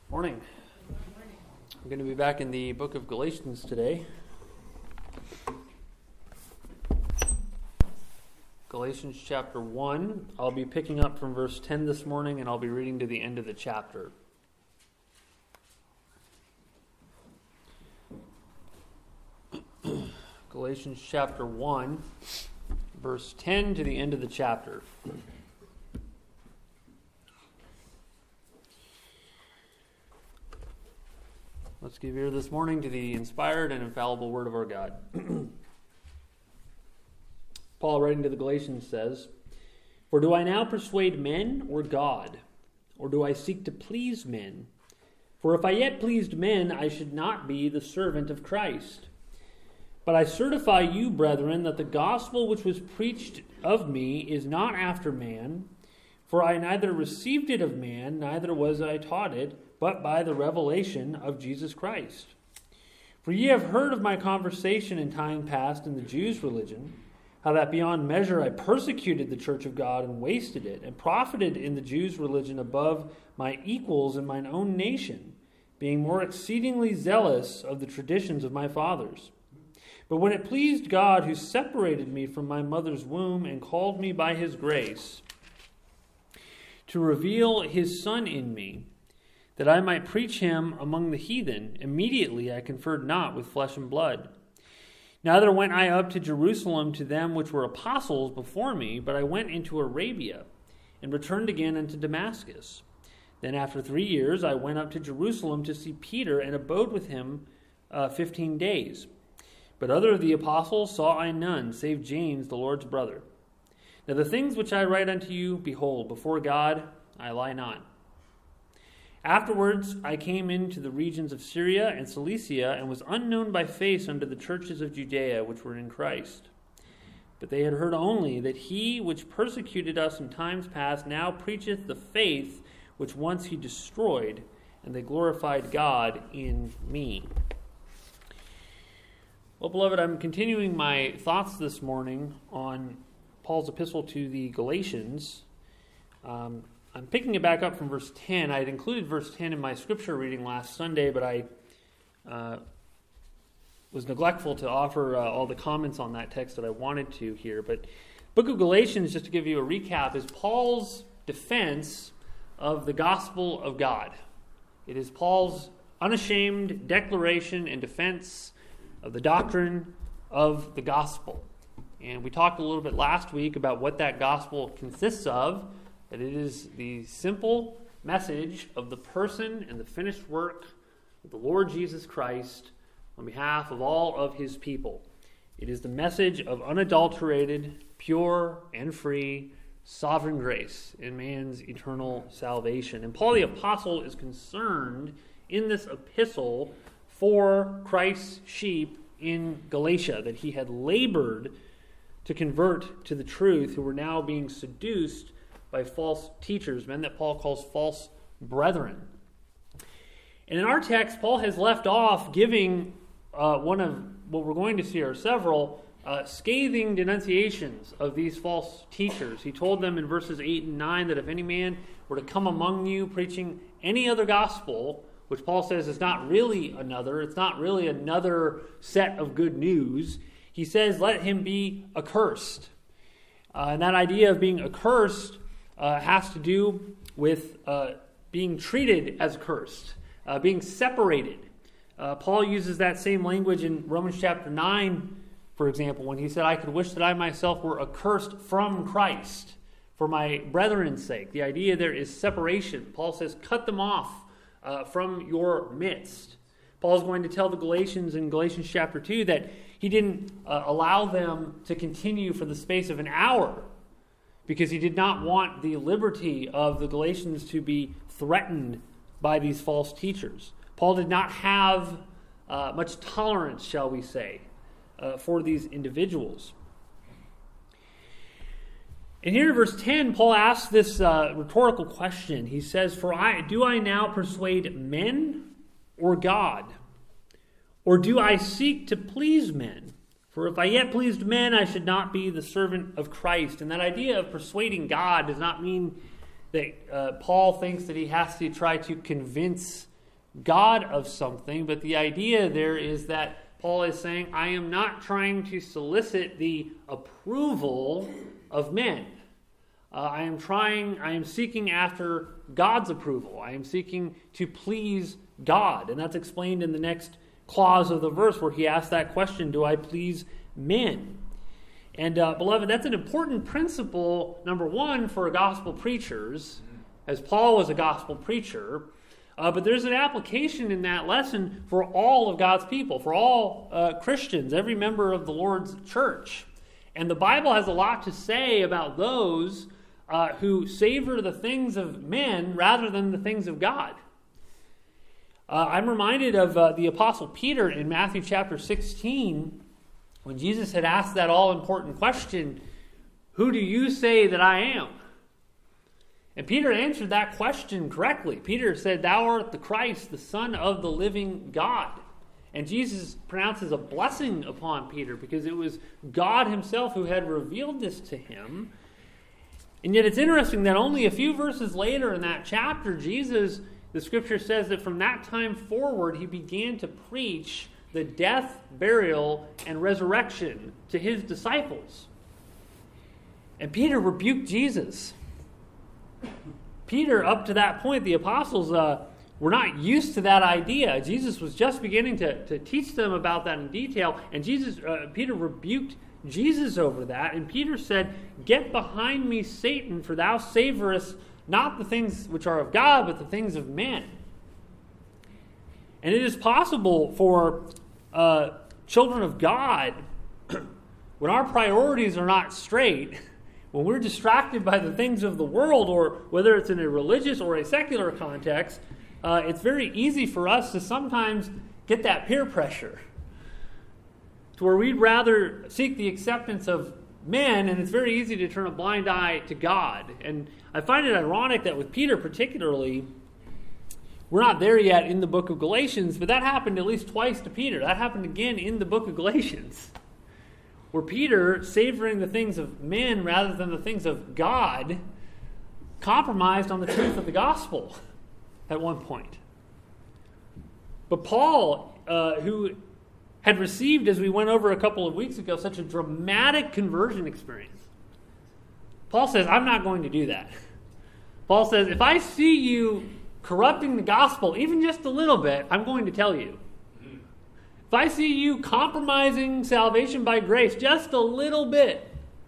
Morning. I'm going to be back in the book of Galatians today. Galatians chapter 1. I'll be picking up from verse 10 this morning, and I'll be reading to the end of the chapter. Galatians chapter 1, verse 10 to the end of the chapter. Let's give ear this morning to the inspired and infallible word of our God. Paul, writing to the Galatians, says, "For do I now persuade men or God? Or do I seek to please men? For if I yet pleased men, I should not be the servant of Christ. But I certify you, brethren, that the gospel which was preached of me is not after man. For I neither received it of man, neither was I taught it, but by the revelation of Jesus Christ. For ye have heard of my conversation in time past in the Jews' religion, how that beyond measure I persecuted the church of God and wasted it, and profited in the Jews' religion above my equals in mine own nation, being more exceedingly zealous of the traditions of my fathers. But when it pleased God, who separated me from my mother's womb and called me by his grace, to reveal his Son in me, that I might preach him among the heathen, immediately I conferred not with flesh and blood. Neither went I up to Jerusalem to them which were apostles before me, but I went into Arabia, and returned again unto Damascus. Then after 3 years I went up to Jerusalem to see Peter, and abode with him 15 days. But other of the apostles saw I none, save James the Lord's brother. Now the things which I write unto you, behold, before God I lie not. Afterwards I came into the regions of Syria and Cilicia, and was unknown by face unto the churches of Judea which were in Christ. But they had heard only that he which persecuted us in times past now preacheth the faith which once he destroyed, and they glorified God in me." Well, beloved, I'm continuing my thoughts this morning on Paul's epistle to the Galatians. I'm picking it back up from verse 10. I had included verse 10 in my scripture reading last Sunday, but I was neglectful to offer all the comments on that text that I wanted to here. But book of Galatians, just to give you a recap, is Paul's defense of the gospel of God. It is Paul's unashamed declaration and defense of the doctrine of the gospel. And we talked a little bit last week about what that gospel consists of, that it is the simple message of the person and the finished work of the Lord Jesus Christ on behalf of all of his people. It is the message of unadulterated, pure, and free sovereign grace in man's eternal salvation. And Paul the Apostle is concerned in this epistle for Christ's sheep in Galatia, that he had labored to convert to the truth, who were now being seduced by false teachers, men that Paul calls false brethren. And in our text, Paul has left off giving one of what we're going to see are several scathing denunciations of these false teachers. He told them in verses 8 and 9 that if any man were to come among you preaching any other gospel, which Paul says is not really another, it's not really another set of good news, he says, let him be accursed. And that idea of being accursed has to do with being treated as cursed, being separated. Paul uses that same language in Romans chapter 9, for example, when he said, I could wish that I myself were accursed from Christ for my brethren's sake. The idea there is separation. Paul says, cut them off from your midst. Paul's going to tell the Galatians in Galatians chapter 2 that he didn't allow them to continue for the space of an hour, because he did not want the liberty of the Galatians to be threatened by these false teachers. Paul did not have much tolerance, shall we say, for these individuals. And here in verse 10, Paul asks this rhetorical question. He says, do I now persuade men or God? Or do I seek to please men? For if I yet pleased men, I should not be the servant of Christ. And that idea of persuading God does not mean that Paul thinks that he has to try to convince God of something, but the idea there is that Paul is saying, I am not trying to solicit the approval of men. I am seeking after God's approval. I am seeking to please God. And that's explained in the next clause of the verse where he asks that question, do I please men? And beloved, that's an important principle, number one, for gospel preachers, as Paul was a gospel preacher. But there's an application in that lesson for all of God's people, for all Christians, every member of the Lord's church. And the Bible has a lot to say about those who savor the things of men rather than the things of God. I'm reminded of the Apostle Peter in Matthew chapter 16, when Jesus had asked that all-important question, who do you say that I am? And Peter answered that question correctly. Peter said, thou art the Christ, the Son of the living God. And Jesus pronounces a blessing upon Peter because it was God himself who had revealed this to him. And yet it's interesting that only a few verses later in that chapter, Jesus, the scripture says that from that time forward, he began to preach the death, burial, and resurrection to his disciples. And Peter rebuked Jesus. Peter, up to that point, the apostles were not used to that idea. Jesus was just beginning to teach them about that in detail, and Peter rebuked Jesus over that, and Peter said, get behind me, Satan, for thou savorest not the things which are of God, but the things of men. And it is possible for children of God, when our priorities are not straight, when we're distracted by the things of the world, or whether it's in a religious or a secular context, it's very easy for us to sometimes get that peer pressure to where we'd rather seek the acceptance of men, and it's very easy to turn a blind eye to God. And I find it ironic that with Peter particularly, we're not there yet in the book of Galatians, but that happened at least twice to Peter. That happened again in the book of Galatians, where Peter, savoring the things of men rather than the things of God, compromised on the truth of the gospel at one point. But Paul, who had received, as we went over a couple of weeks ago, such a dramatic conversion experience, Paul says, I'm not going to do that. Paul says, if I see you corrupting the gospel even just a little bit, I'm going to tell you. If I see you compromising salvation by grace just a little bit,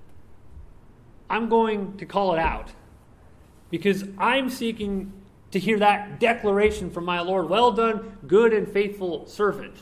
I'm going to call it out. Because I'm seeking to hear that declaration from my Lord, well done, good and faithful servant.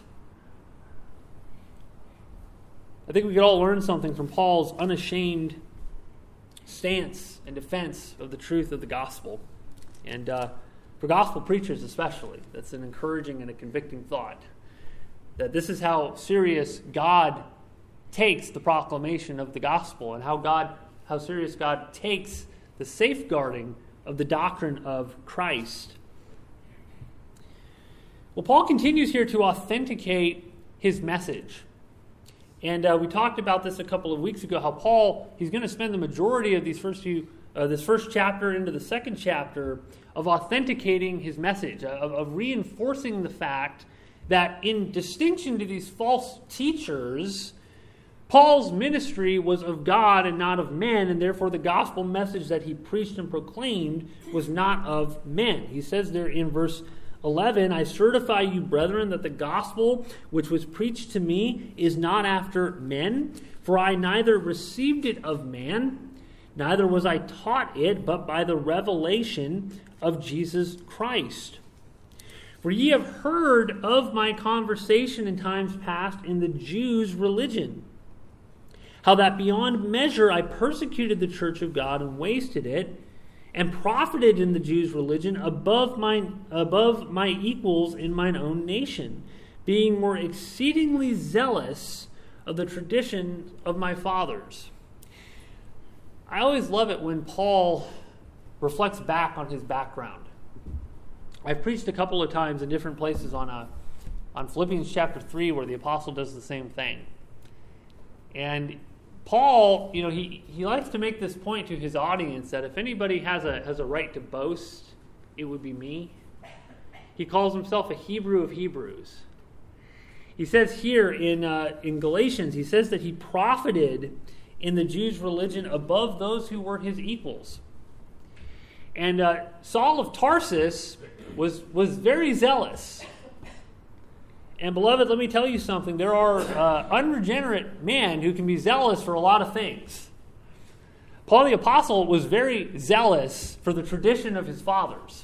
I think we could all learn something from Paul's unashamed stance and defense of the truth of the gospel. And for gospel preachers especially, that's an encouraging and a convicting thought. That this is how serious God takes the proclamation of the gospel, and how serious God takes the safeguarding of the doctrine of Christ. Well, Paul continues here to authenticate his message. And we talked about this a couple of weeks ago, how Paul, he's going to spend the majority of this first chapter into the second chapter of authenticating his message, of reinforcing the fact that in distinction to these false teachers, Paul's ministry was of God and not of men, and therefore the gospel message that he preached and proclaimed was not of men. He says there in verse 11, I certify you, brethren, that the gospel which was preached to me is not after men, for I neither received it of man, neither was I taught it, but by the revelation of Jesus Christ. For ye have heard of my conversation in times past in the Jews' religion, how that beyond measure I persecuted the church of God and wasted it, and profited in the Jews' religion above my equals in mine own nation, being more exceedingly zealous of the tradition of my fathers. I always love it when Paul reflects back on his background. I've preached a couple of times in different places on Philippians chapter 3 where the apostle does the same thing. And Paul, he likes to make this point to his audience that if anybody has a right to boast, it would be me. he calls himself a Hebrew of Hebrews. He says here in Galatians, he says that he profited in the Jews' religion above those who were his equals. And Saul of Tarsus was very zealous. And beloved, let me tell you something. There are unregenerate men who can be zealous for a lot of things. Paul the Apostle was very zealous for the tradition of his fathers.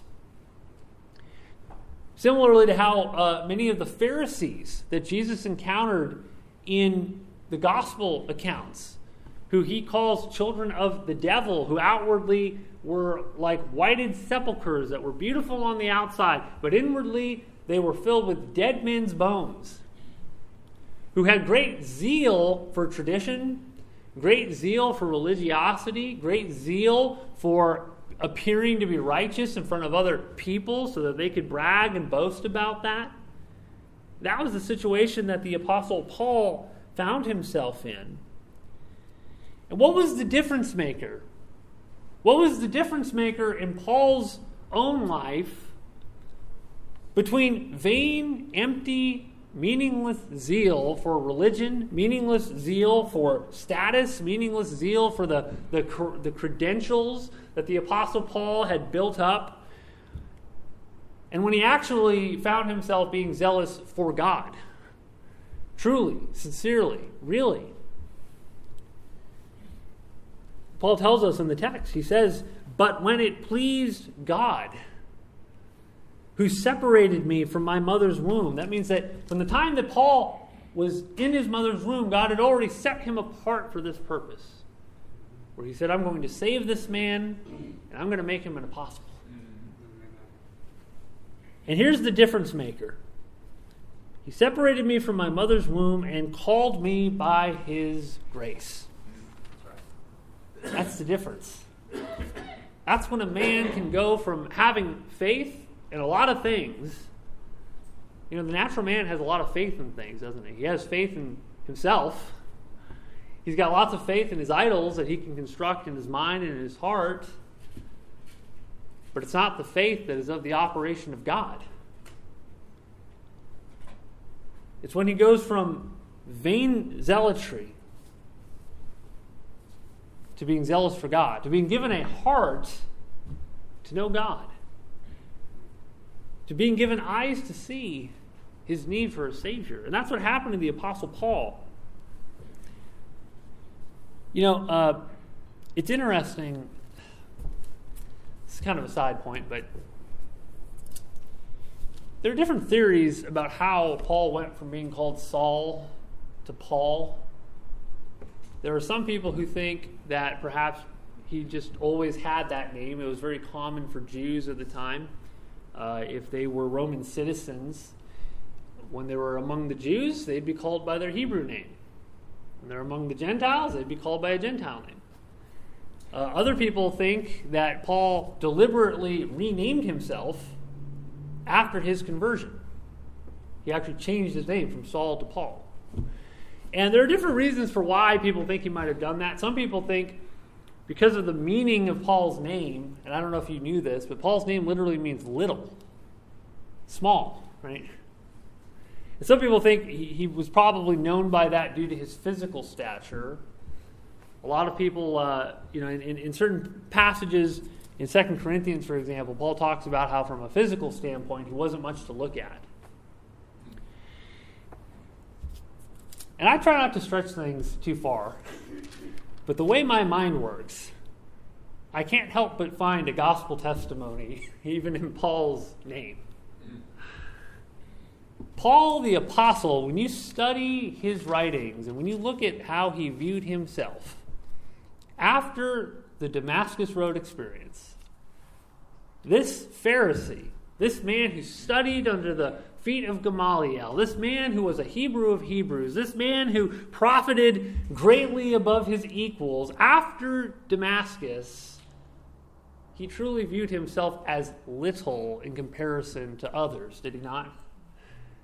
Similarly to how many of the Pharisees that Jesus encountered in the gospel accounts, who he calls children of the devil, who outwardly were like whited sepulchres that were beautiful on the outside, but inwardly they were filled with dead men's bones, who had great zeal for tradition, great zeal for religiosity, great zeal for appearing to be righteous in front of other people so that they could brag and boast about that. That was the situation that the Apostle Paul found himself in. And what was the difference maker? What was the difference maker in Paul's own life between vain, empty, meaningless zeal for religion, meaningless zeal for status, meaningless zeal for the credentials that the Apostle Paul had built up, and when he actually found himself being zealous for God? Truly, sincerely, really. Paul tells us in the text, he says, "But when it pleased God, who separated me from my mother's womb." That means that from the time that Paul was in his mother's womb, God had already set him apart for this purpose, where he said, "I'm going to save this man, and I'm going to make him an apostle." And here's the difference maker. He separated me from my mother's womb and called me by his grace. That's the difference. That's when a man can go from having faith in a lot of things. You know, the natural man has a lot of faith in things, doesn't he? He has faith in himself. He's got lots of faith in his idols that he can construct in his mind and in his heart. But it's not the faith that is of the operation of God. It's when he goes from vain zealotry to being zealous for God, to being given a heart to know God, to being given eyes to see his need for a Savior. And that's what happened to the Apostle Paul. You know, it's interesting. It's kind of a side point, but there are different theories about how Paul went from being called Saul to Paul. There are some people who think that perhaps he just always had that name. It was very common for Jews at the time. If they were Roman citizens, when they were among the Jews, they'd be called by their Hebrew name. When they're among the Gentiles, they'd be called by a Gentile name. Other people think that Paul deliberately renamed himself after his conversion. He actually changed his name from Saul to Paul. And there are different reasons for why people think he might have done that. Some people think because of the meaning of Paul's name, and I don't know if you knew this, but Paul's name literally means little, small, right? And some people think he was probably known by that due to his physical stature. A lot of people, in certain passages in 2 Corinthians, for example, Paul talks about how from a physical standpoint, he wasn't much to look at. And I try not to stretch things too far, but the way my mind works, I can't help but find a gospel testimony, even in Paul's name. Paul the Apostle, when you study his writings and when you look at how he viewed himself after the Damascus Road experience, this Pharisee, this man who studied under the feet of Gamaliel, this man who was a Hebrew of Hebrews, this man who profited greatly above his equals, after Damascus, he truly viewed himself as little in comparison to others, did he not?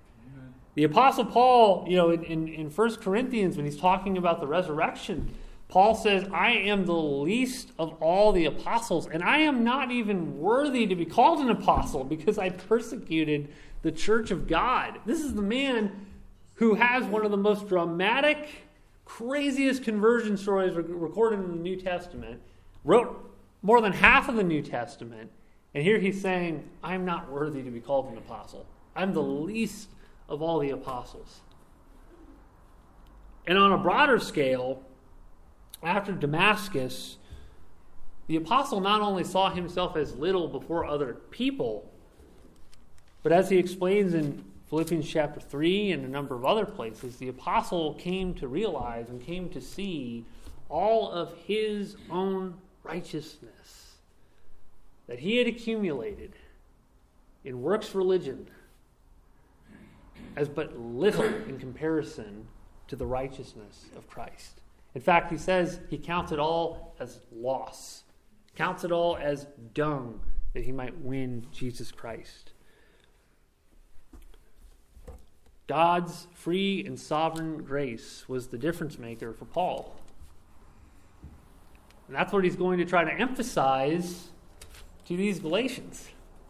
The Apostle Paul, in 1 Corinthians, when he's talking about the resurrection, Paul says, I am the least of all the apostles, and I am not even worthy to be called an apostle because I persecuted the church of God. This is the man who has one of the most dramatic, craziest conversion stories recorded in the New Testament, wrote more than half of the New Testament, and here he's saying, I'm not worthy to be called an apostle. I'm the least of all the apostles. And on a broader scale, after Damascus, the apostle not only saw himself as little before other people, but as he explains in Philippians chapter 3 and a number of other places, the apostle came to realize and came to see all of his own righteousness that he had accumulated in works religion as but little in comparison to the righteousness of Christ. In fact, he says he counts it all as loss, counts it all as dung that he might win Jesus Christ. God's free and sovereign grace was the difference maker for Paul. And that's what he's going to try to emphasize to these Galatians.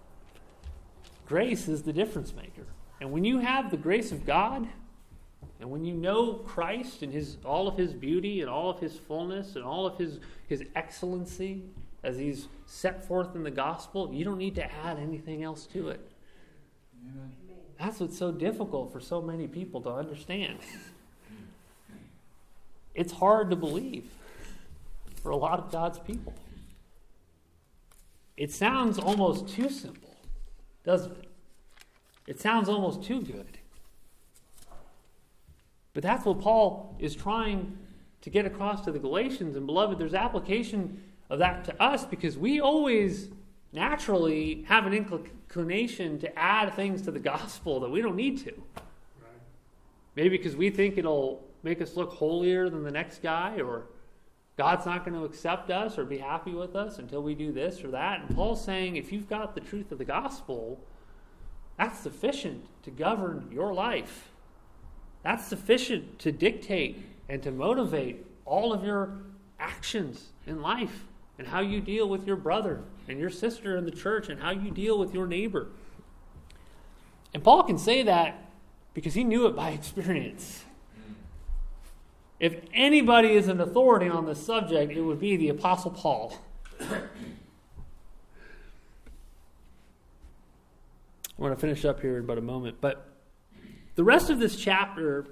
Grace is the difference maker. And when you have the grace of God, and when you know Christ and all of his beauty and all of his fullness and all of his excellency as he's set forth in the gospel, you don't need to add anything else to it. Amen. That's what's so difficult for so many people to understand. It's hard to believe for a lot of God's people. It sounds almost too simple, doesn't it? It sounds almost too good. But that's what Paul is trying to get across to the Galatians. And beloved, there's application of that to us because we always naturally have an inclination to add things to the gospel that we don't need to. Right. Maybe because we think it'll make us look holier than the next guy, or God's not going to accept us or be happy with us until we do this or that. And Paul's saying if you've got the truth of the gospel, that's sufficient to govern your life. That's sufficient to dictate and to motivate all of your actions in life and how you deal with your brother and your sister in the church and how you deal with your neighbor. And Paul can say that because he knew it by experience. If anybody is an authority on this subject, it would be the Apostle Paul. I want to finish up here in about a moment, but the rest of this chapter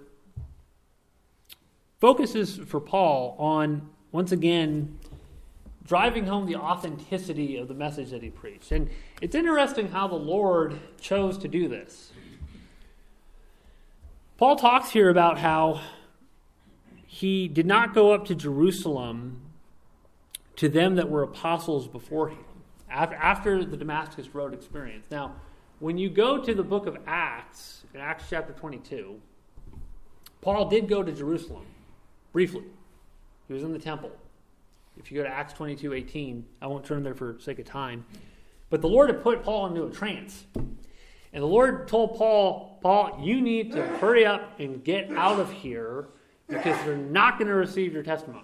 focuses for Paul on, once again, driving home the authenticity of the message that he preached. And it's interesting how the Lord chose to do this. Paul talks here about how he did not go up to Jerusalem to them that were apostles before him, after the Damascus Road experience. Now, when you go to the book of Acts, in Acts chapter 22, Paul did go to Jerusalem, briefly. He was in the temple. If you go to Acts 22:18, I won't turn there for sake of time. But the Lord had put Paul into a trance. And the Lord told Paul, you need to hurry up and get out of here because they're not going to receive your testimony.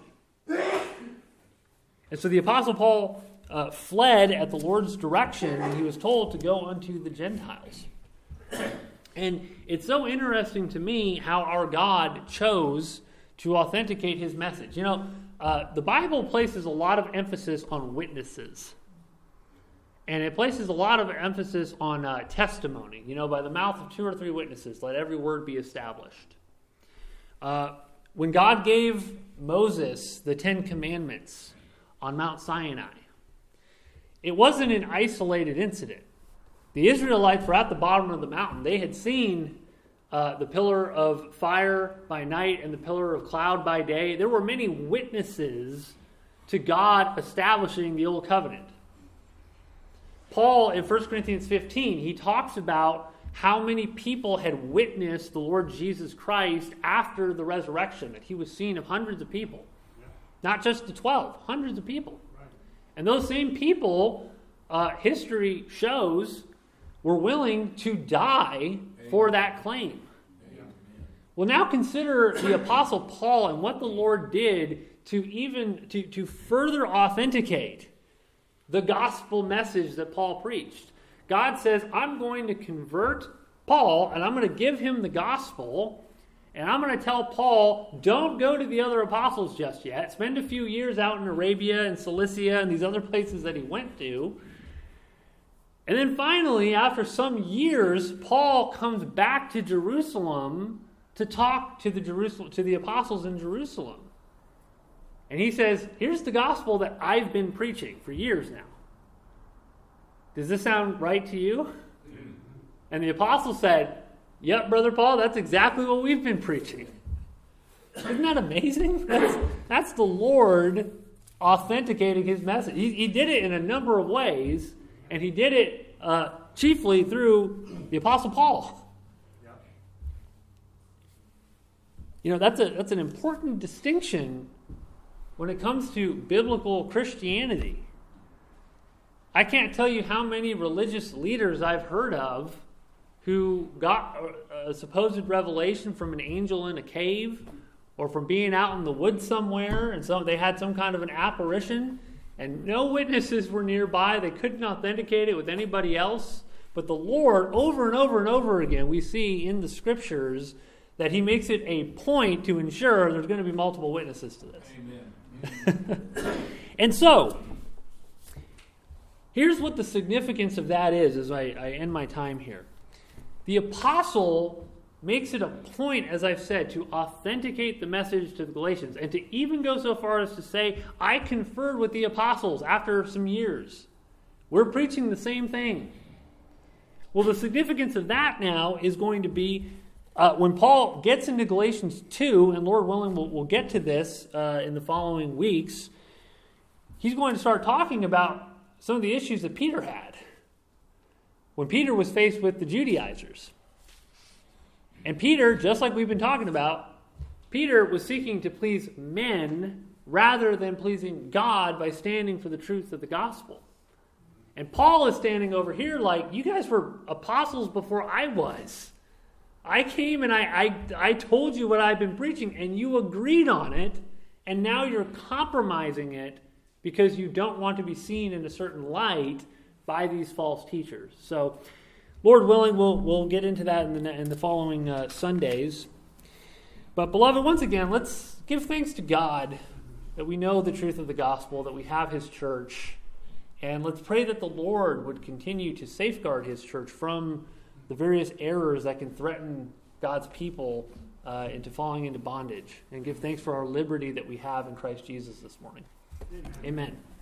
And so the Apostle Paul fled at the Lord's direction, and he was told to go unto the Gentiles. And it's so interesting to me how our God chose to authenticate his message. You know, the Bible places a lot of emphasis on witnesses. And it places a lot of emphasis on testimony. You know, by the mouth of 2 or 3 witnesses, let every word be established. When God gave Moses the 10 Commandments on Mount Sinai, it wasn't an isolated incident. The Israelites were at the bottom of the mountain. They had seen the pillar of fire by night and the pillar of cloud by day. There were many witnesses to God establishing the Old Covenant. Paul, in 1 Corinthians 15, he talks about how many people had witnessed the Lord Jesus Christ after the resurrection, that he was seen of hundreds of people. Yeah. Not just the 12, hundreds of people. Right. And those same people, history shows, were willing to die for that claim. Well, now consider the Apostle Paul and what the Lord did to further authenticate the gospel message that Paul preached. God says, I'm going to convert Paul, and I'm going to give him the gospel, and I'm going to tell Paul, don't go to the other apostles just yet. Spend a few years out in Arabia and Cilicia and these other places that he went to. And then finally, after some years, Paul comes back to Jerusalem to talk to the apostles in Jerusalem. And he says, here's the gospel that I've been preaching for years now. Does this sound right to you? And the apostle said, yep, Brother Paul, that's exactly what we've been preaching. Isn't that amazing? That's the Lord authenticating his message. He did it in a number of ways, and he did it chiefly through the Apostle Paul. You know, that's an important distinction when it comes to biblical Christianity. I can't tell you how many religious leaders I've heard of who got a supposed revelation from an angel in a cave or from being out in the woods somewhere, and so they had some kind of an apparition, and no witnesses were nearby. They couldn't authenticate it with anybody else. But the Lord, over and over and over again, we see in the Scriptures that he makes it a point to ensure there's going to be multiple witnesses to this. Amen. And so, here's what the significance of that is as I end my time here. The apostle makes it a point, as I've said, to authenticate the message to the Galatians, and to even go so far as to say, I conferred with the apostles after some years. We're preaching the same thing. Well, the significance of that now is going to be when Paul gets into Galatians 2, and Lord willing, we'll get to this in the following weeks, he's going to start talking about some of the issues that Peter had when Peter was faced with the Judaizers. And Peter, just like we've been talking about, Peter was seeking to please men rather than pleasing God by standing for the truth of the gospel. And Paul is standing over here like, you guys were apostles before I was. I came and I told you what I've been preaching, and you agreed on it, and now you're compromising it because you don't want to be seen in a certain light by these false teachers. So, Lord willing, we'll get into that in the following Sundays. But, beloved, once again, let's give thanks to God that we know the truth of the gospel, that we have his church, and let's pray that the Lord would continue to safeguard his church from the various errors that can threaten God's people into falling into bondage, and give thanks for our liberty that we have in Christ Jesus this morning. Amen.